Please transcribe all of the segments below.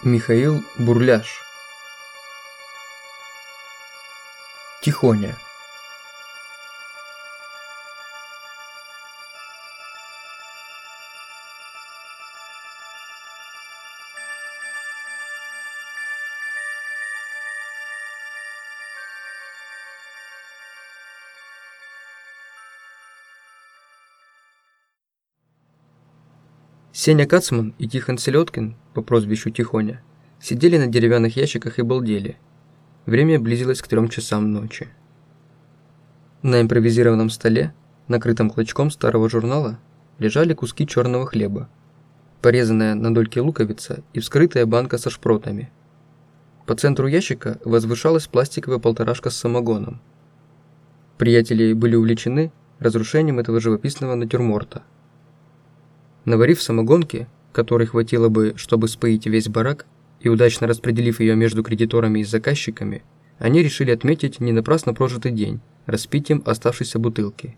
Михаил Бурляш. Тихоня. Сеня Кацман и Тихон Селедкин, по прозвищу Тихоня, сидели на деревянных ящиках и балдели. Время близилось к 3 часам ночи. На импровизированном столе, накрытом клочком старого журнала, лежали куски черного хлеба, порезанная на дольки луковица и вскрытая банка со шпротами. По центру ящика возвышалась пластиковая полторашка с самогоном. Приятели были увлечены разрушением этого живописного натюрморта. Наварив самогонки, которой хватило бы, чтобы споить весь барак, и удачно распределив ее между кредиторами и заказчиками, они решили отметить не напрасно прожитый день распитием оставшейся бутылки.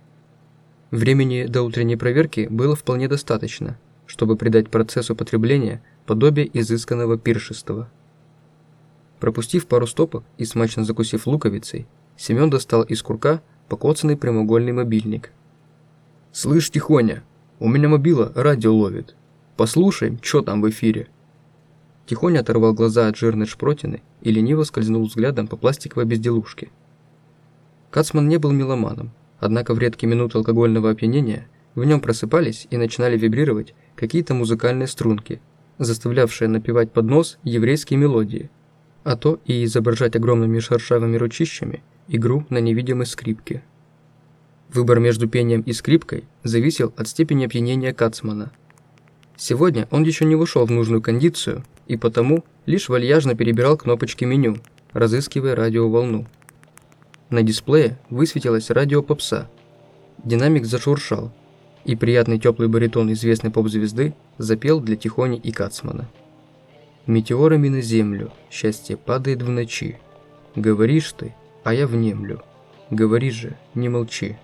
Времени до утренней проверки было вполне достаточно, чтобы придать процессу потребления подобие изысканного пиршества. Пропустив пару стопок и смачно закусив луковицей, Семен достал из курка покоцанный прямоугольный мобильник. «Слышь, Тихоня, у меня мобила радио ловит. Послушаем, что там в эфире». Тихоня оторвал глаза от жирной шпротины и лениво скользнул взглядом по пластиковой безделушке. Кацман не был меломаном, однако в редкие минуты алкогольного опьянения в нем просыпались и начинали вибрировать какие-то музыкальные струнки, заставлявшие напевать под нос еврейские мелодии, а то и изображать огромными шершавыми ручищами игру на невидимой скрипке. Выбор между пением и скрипкой зависел от степени опьянения Кацмана. Сегодня он еще не вошел в нужную кондицию и потому лишь вальяжно перебирал кнопочки меню, разыскивая радиоволну. На дисплее высветилось радио попса. Динамик зашуршал, и приятный теплый баритон известной поп-звезды запел для Тихони и Кацмана. «Метеорами на землю счастье падает в ночи. Говоришь ты, а я внемлю. Говори же, не молчи».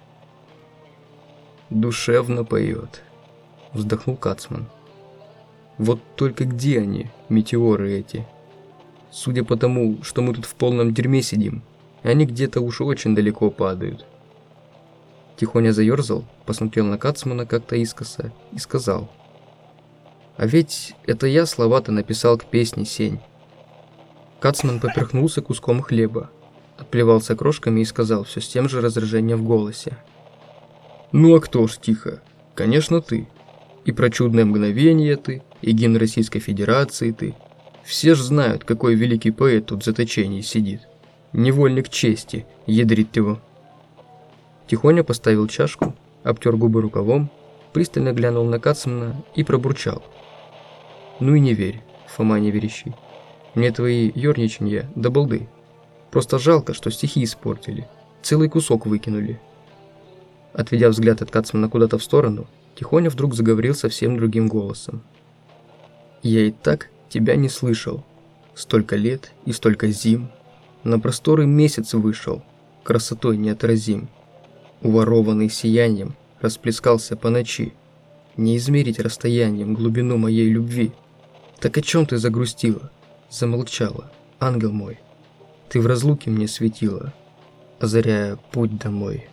«Душевно поет», — вздохнул Кацман. «Вот только где они, метеоры эти? Судя по тому, что мы тут в полном дерьме сидим, они где-то уж очень далеко падают». Тихоня заерзал, посмотрел на Кацмана как-то искоса и сказал: «А ведь это я слова-то написал к песне, Сень». Кацман поперхнулся куском хлеба, отплевался крошками и сказал все с тем же раздражением в голосе: «Ну а кто ж, Тихо? Конечно ты. И про чудное мгновение ты, и гимн Российской Федерации ты. Все ж знают, какой великий поэт тут в заточении сидит. Невольник чести, ядрит его». Тихоня поставил чашку, обтер губы рукавом, пристально глянул на Кацмана и пробурчал: «Ну и не верь, Фома неверящий. Мне твои ерничанья да балды. Просто жалко, что стихи испортили, целый кусок выкинули». Отведя взгляд от Кацмана куда-то в сторону, Тихоня вдруг заговорил совсем другим голосом. «Я и так тебя не слышал. Столько лет и столько зим. На просторы месяц вышел, красотой неотразим. Уворованный сиянием расплескался по ночи. Не измерить расстоянием глубину моей любви. Так о чем ты загрустила, замолчала, ангел мой? Ты в разлуке мне светила, озаряя путь домой».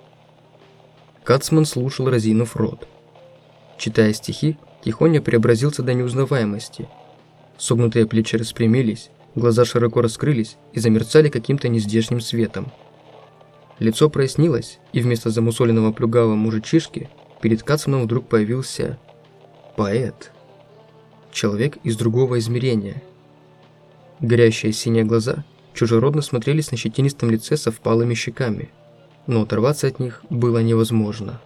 Кацман слушал, разинув рот. Читая стихи, Тихоня преобразился до неузнаваемости. Согнутые плечи распрямились, глаза широко раскрылись и замерцали каким-то нездешним светом. Лицо прояснилось, и вместо замусоленного плюгавого мужичишки перед Кацманом вдруг появился поэт. Человек из другого измерения. Горящие синие глаза чужеродно смотрелись на щетинистом лице со впалыми щеками, но оторваться от них было невозможно.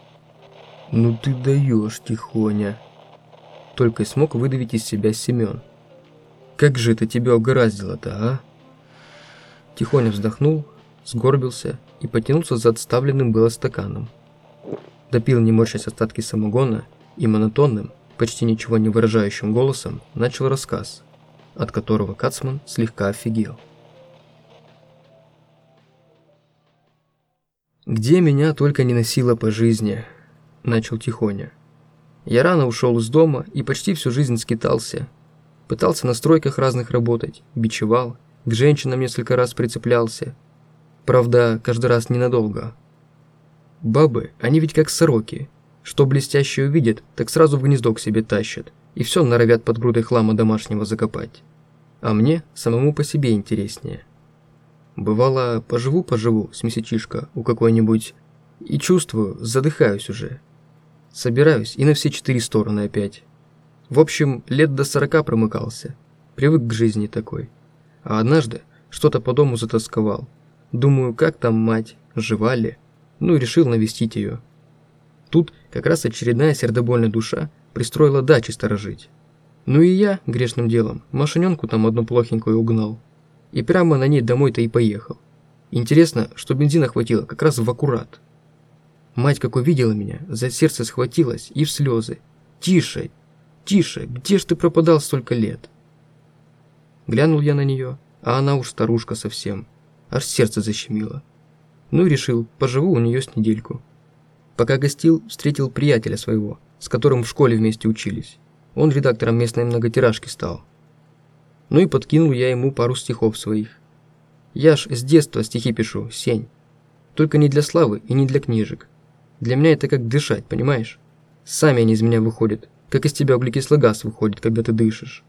«Ну ты даешь, Тихоня!» Только и смог выдавить из себя Семен. «Как же это тебя угораздило-то, а?» Тихоня вздохнул, сгорбился и потянулся за отставленным было стаканом. Допил, не морщась, остатки самогона и монотонным, почти ничего не выражающим голосом начал рассказ, от которого Кацман слегка офигел. «Где меня только не носило по жизни», – начал Тихоня. «Я рано ушел из дома и почти всю жизнь скитался. Пытался на стройках разных работать, бичевал, к женщинам несколько раз прицеплялся. Правда, каждый раз ненадолго. Бабы, они ведь как сороки. Что блестящее увидят, так сразу в гнездо к себе тащат, и все норовят под грудой хлама домашнего закопать. А мне самому по себе интереснее. Бывало, поживу с месячишка у какой-нибудь, и чувствую, задыхаюсь уже. Собираюсь и на все 4 стороны опять. В общем, лет до 40 промыкался, привык к жизни такой. А однажды что-то по дому затасковал. Думаю, как там мать, жива ли? Ну и решил навестить ее. Тут как раз очередная сердобольная душа пристроила дачи сторожить. Ну и я, грешным делом, машиненку там одну плохенькую угнал. И прямо на ней домой-то и поехал. Интересно, что бензина хватило как раз в аккурат. Мать, как увидела меня, за сердце схватилась и в слезы. «Тише, тише, где ж ты пропадал столько лет?» Глянул я на нее, а она уж старушка совсем. Аж сердце защемило. Ну и решил, поживу у нее с недельку. Пока гостил, встретил приятеля своего, с которым в школе вместе учились. Он редактором местной многотиражки стал. Ну и подкинул я ему пару стихов своих. Я ж с детства стихи пишу, Сень. Только не для славы и не для книжек. Для меня это как дышать, понимаешь? Сами они из меня выходят, как из тебя углекислый газ выходит, когда ты дышишь.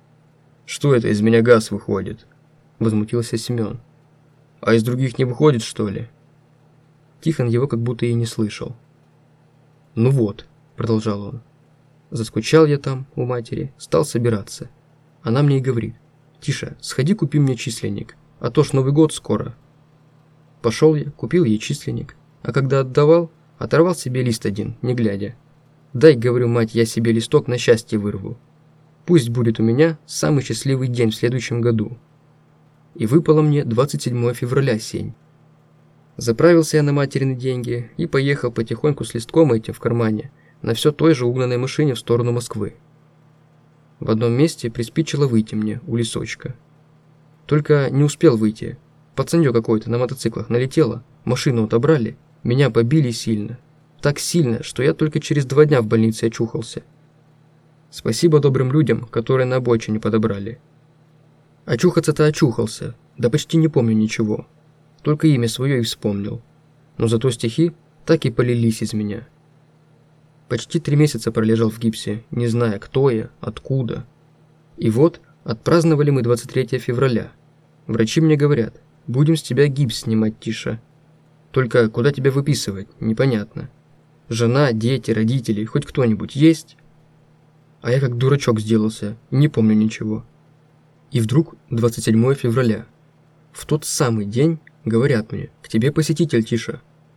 «Что это из меня газ выходит?» – возмутился Семен. «А из других не выходит, что ли?» Тихон его как будто и не слышал. «Ну вот», – продолжал он. «Заскучал я там у матери, стал собираться. Она мне и говорит: Тиша, сходи купи мне численник, а то ж Новый год скоро». Пошел я, купил ей численник, а когда отдавал, оторвал себе лист один, не глядя. «Дай, — говорю, мать, — я себе листок на счастье вырву. Пусть будет у меня самый счастливый день в следующем году». И выпало мне 27 февраля, Сень. Заправился я на материны деньги и поехал потихоньку с листком этим в кармане на все той же угнанной машине в сторону Москвы. В одном месте приспичило выйти мне у лесочка. Только не успел выйти. Пацанье какое-то на мотоциклах налетело, машину отобрали, меня побили сильно. Так сильно, что я только через 2 дня в больнице очухался. Спасибо добрым людям, которые на обочине подобрали. Очухаться-то очухался, да почти не помню ничего. Только имя свое и вспомнил. Но зато стихи так и полились из меня. Почти 3 месяца пролежал в гипсе, не зная, кто я, откуда. И вот отпраздновали мы 23 февраля. Врачи мне говорят: будем с тебя гипс снимать, Тиша. Только куда тебя выписывать, непонятно. Жена, дети, родители, хоть кто-нибудь есть? А я как дурачок сделался, не помню ничего. И вдруг 27 февраля. В тот самый день говорят мне: к тебе посетитель, Тиша.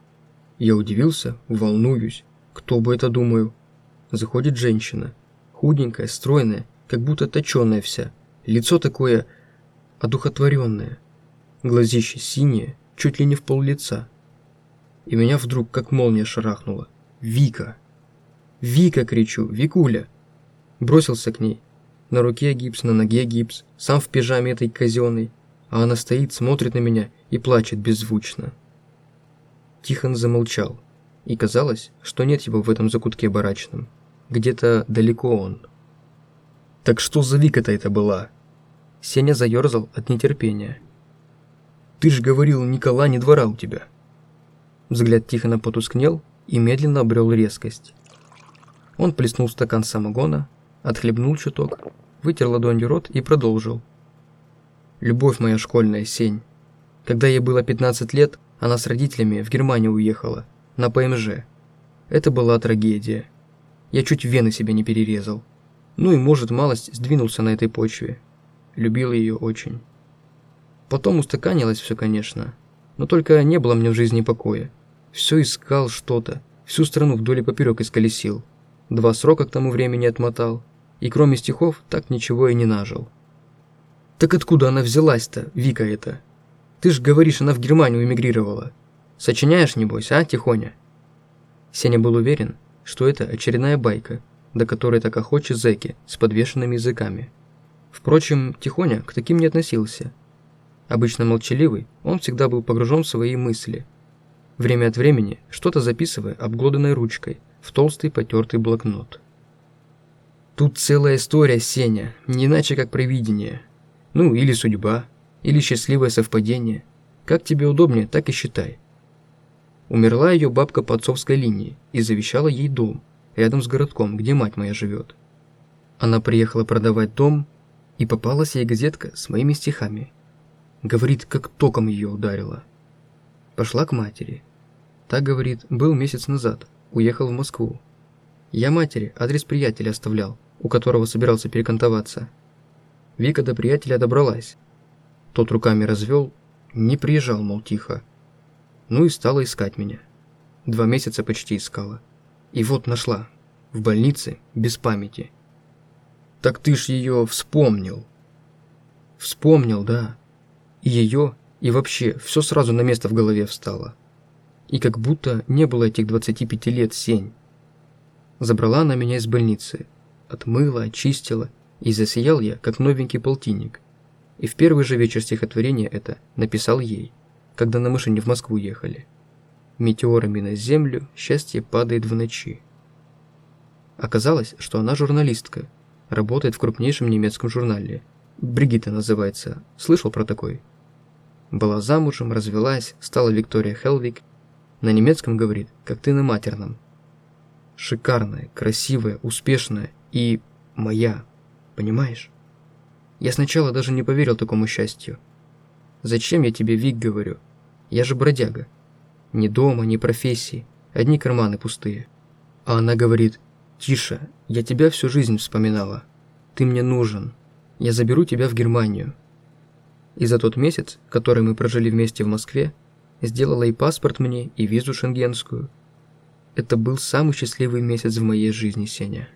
Я удивился, волнуюсь. Кто бы это, думаю? Заходит женщина. Худенькая, стройная, как будто точеная вся. Лицо такое одухотворенное. Глазища синие, чуть ли не в пол лица. И меня вдруг как молния шарахнула. «Вика! Вика!» — кричу. «Викуля!» Бросился к ней. На руке гипс, на ноге гипс, сам в пижаме этой казенной. А она стоит, смотрит на меня и плачет беззвучно. Тихон замолчал. И казалось, что нет его в этом закутке барачном. Где-то далеко он. «Так что за Вика-то это была?» Сеня заерзал от нетерпения. «Ты ж говорил, ни кола, ни двора у тебя». Взгляд Тихона потускнел и медленно обрел резкость. Он плеснул стакан самогона, отхлебнул чуток, вытер ладонью рот и продолжил. «Любовь моя школьная, Сень. Когда ей было 15 лет, она с родителями в Германию уехала, на ПМЖ. Это была трагедия. Я чуть вены себе не перерезал. Ну и, может, малость сдвинулся на этой почве. Любил ее очень. Потом устаканилось все, конечно, но только не было мне в жизни покоя. Все искал что-то, всю страну вдоль и поперек исколесил. 2 срока к тому времени отмотал, и кроме стихов так ничего и не нажил». «Так откуда она взялась-то, Вика эта? Ты ж говоришь, она в Германию эмигрировала. Сочиняешь, небось, а, Тихоня?» Сеня был уверен, что это очередная байка, до которой так охочи зэки с подвешенными языками. Впрочем, Тихоня к таким не относился. Обычно молчаливый, он всегда был погружен в свои мысли, время от времени что-то записывая обглоданной ручкой в толстый потертый блокнот. Тут целая история, Сеня, не иначе как провидение. Ну, или судьба, или счастливое совпадение. Как тебе удобнее, так и считай. Умерла ее бабка по отцовской линии и завещала ей дом, рядом с городком, где мать моя живет. Она приехала продавать дом, и попалась ей газетка с моими стихами. Говорит, как током ее ударило. Пошла к матери. Та, говорит, был месяц назад, уехал в Москву. Я матери адрес приятеля оставлял, у которого собирался перекантоваться. Вика до приятеля добралась. Тот руками развел, не приезжал, мол, тихо. Ну и стала искать меня. 2 месяца почти искала. И вот нашла. В больнице, без памяти. Так ты ж ее вспомнил. Вспомнил, да. И ее, и вообще, все сразу на место в голове встало. И как будто не было этих 25 лет, Сень. Забрала она меня из больницы. Отмыла, очистила, и засиял я, как новенький полтинник. И в первый же вечер стихотворение это написал ей, когда на машине в Москву ехали. Метеорами на землю счастье падает в ночи. Оказалось, что она журналистка, работает в крупнейшем немецком журнале. Бригитта называется. Слышал про такой? Была замужем, развелась, стала Виктория Хелвик. На немецком говорит, как ты на матерном. Шикарная, красивая, успешная и моя. Понимаешь? Я сначала даже не поверил такому счастью. Зачем я тебе, Вик, говорю? Я же бродяга. Ни дома, ни профессии, одни карманы пустые. А она говорит, тише, я тебя всю жизнь вспоминала. Ты мне нужен. Я заберу тебя в Германию. И за тот месяц, который мы прожили вместе в Москве, сделала и паспорт мне, и визу шенгенскую. Это был самый счастливый месяц в моей жизни, Сеня.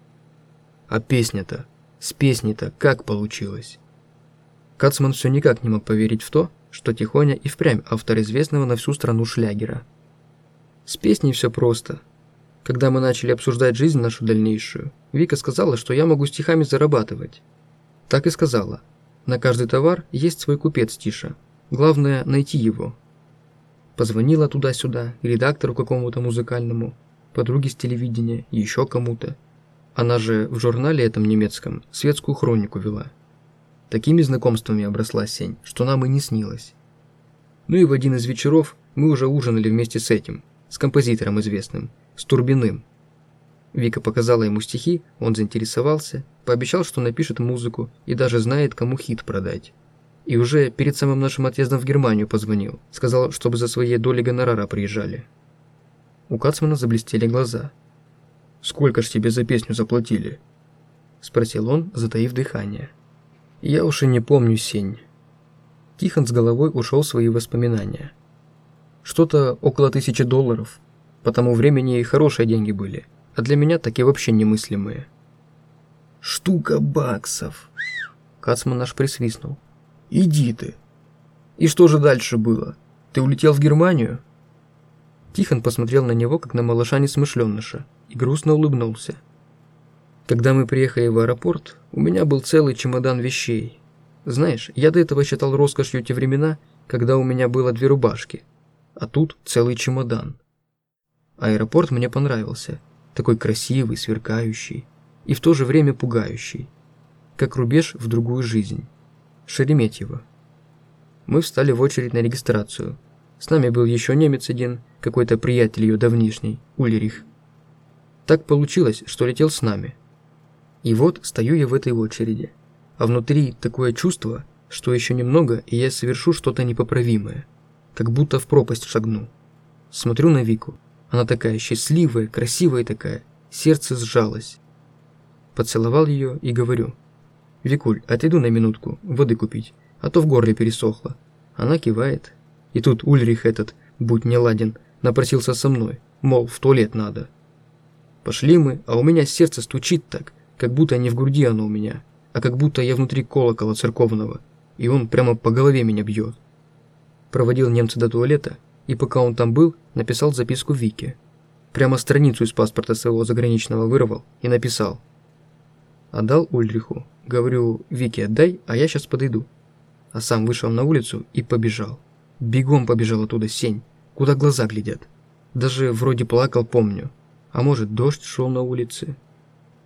А песня-то, с песней-то как получилось? Кацман все никак не мог поверить в то, что Тихоня и впрямь автор известного на всю страну шлягера. С песней все просто. Когда мы начали обсуждать жизнь нашу дальнейшую, Вика сказала, что я могу стихами зарабатывать. Так и сказала. На каждый товар есть свой купец, Тиша. Главное найти его. Позвонила туда-сюда, редактору какому-то музыкальному, подруге с телевидения, еще кому-то. Она же в журнале этом немецком светскую хронику вела. Такими знакомствами обросла Сень, что нам и не снилось. Ну и в один из вечеров мы уже ужинали вместе с этим, с композитором известным, с Турбиным. Вика показала ему стихи, он заинтересовался, пообещал, что напишет музыку и даже знает, кому хит продать. И уже перед самым нашим отъездом в Германию позвонил, сказал, чтобы за своей доли гонорара приезжали. У Кацмана заблестели глаза. «Сколько ж тебе за песню заплатили?» – спросил он, затаив дыхание. «Я уж и не помню, Сень». Тихон с головой ушел в свои воспоминания. Что-то около $1000. По тому времени и хорошие деньги были, а для меня такие вообще немыслимые. «Штука баксов!» Кацман аж присвистнул. «Иди ты!» «И что же дальше было? Ты улетел в Германию?» Тихон посмотрел на него, как на малыша-несмышленыша, и грустно улыбнулся. «Когда мы приехали в аэропорт, у меня был целый чемодан вещей. Знаешь, я до этого считал роскошью те времена, когда у меня было 2 рубашки, а тут целый чемодан. Аэропорт мне понравился, такой красивый, сверкающий и в то же время пугающий, как рубеж в другую жизнь. Шереметьево. Мы встали в очередь на регистрацию. С нами был еще немец один, какой-то приятель ее давнишний, Ульрих. Так получилось, что летел с нами. И вот стою я в этой очереди, а внутри такое чувство, что еще немного, и я совершу что-то непоправимое, как будто в пропасть шагну. Смотрю на Вику, она такая счастливая, красивая такая, сердце сжалось. Поцеловал ее и говорю: «Викуль, отойду на минутку, воды купить, а то в горле пересохло». Она кивает. И тут Ульрих этот, будь не ладен, напросился со мной, мол, в туалет надо. Пошли мы, а у меня сердце стучит так, как будто не в груди оно у меня, а как будто я внутри колокола церковного, и он прямо по голове меня бьет. Проводил немца до туалета, и пока он там был, написал записку Вике. Прямо страницу из паспорта своего заграничного вырвал и написал. Отдал Ульриху. Говорю: «Вике отдай, а я сейчас подойду». А сам вышел на улицу и побежал. Бегом побежал оттуда, Сень, куда глаза глядят. Даже вроде плакал, помню. А может, дождь шел на улице.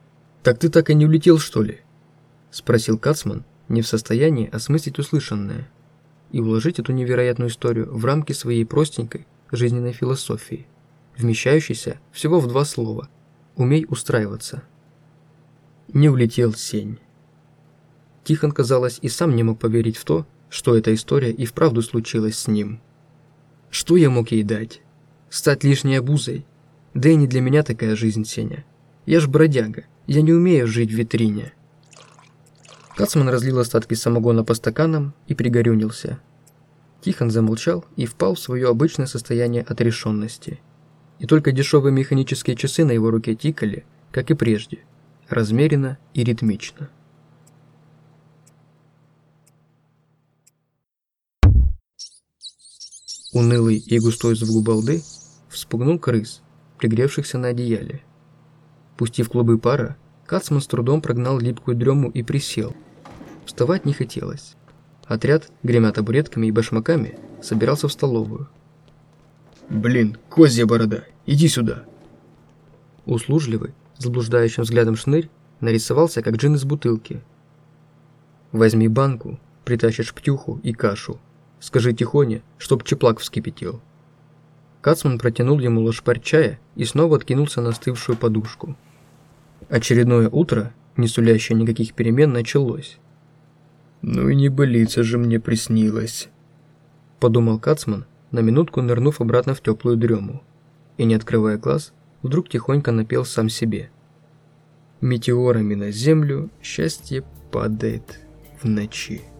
«Так ты так и не улетел, что ли?» – спросил Кацман, не в состоянии осмыслить услышанное и уложить эту невероятную историю в рамки своей простенькой жизненной философии, вмещающейся всего в 2 слова «умей устраиваться». Не улетел, Сень. Тихон, казалось, и сам не мог поверить в то, что эта история и вправду случилась с ним. Что я мог ей дать? Стать лишней обузой? Да и не для меня такая жизнь, Сеня. Я ж бродяга, я не умею жить в витрине. Кацман разлил остатки самогона по стаканам и пригорюнился. Тихон замолчал и впал в свое обычное состояние отрешенности. И только дешевые механические часы на его руке тикали, как и прежде, размеренно и ритмично. Унылый и густой звук балды вспугнул крыс, пригревшихся на одеяле. Пустив клубы пара, Кацман с трудом прогнал липкую дрему и присел. Вставать не хотелось. Отряд, гремя табуретками и башмаками, собирался в столовую. «Блин, козья борода, иди сюда!» Услужливый, с заблуждающим взглядом шнырь нарисовался, как джин из бутылки. «Возьми банку, притащишь птюху и кашу. Скажи Тихоне, чтоб чеплак вскипятил». Кацман протянул ему лошпарь чая и снова откинулся на остывшую подушку. Очередное утро, не сулящее никаких перемен, началось. «Ну и небылица же мне приснилась», – подумал Кацман, на минутку нырнув обратно в теплую дрему. И, не открывая глаз, вдруг тихонько напел сам себе. «Метеорами на землю счастье падает в ночи».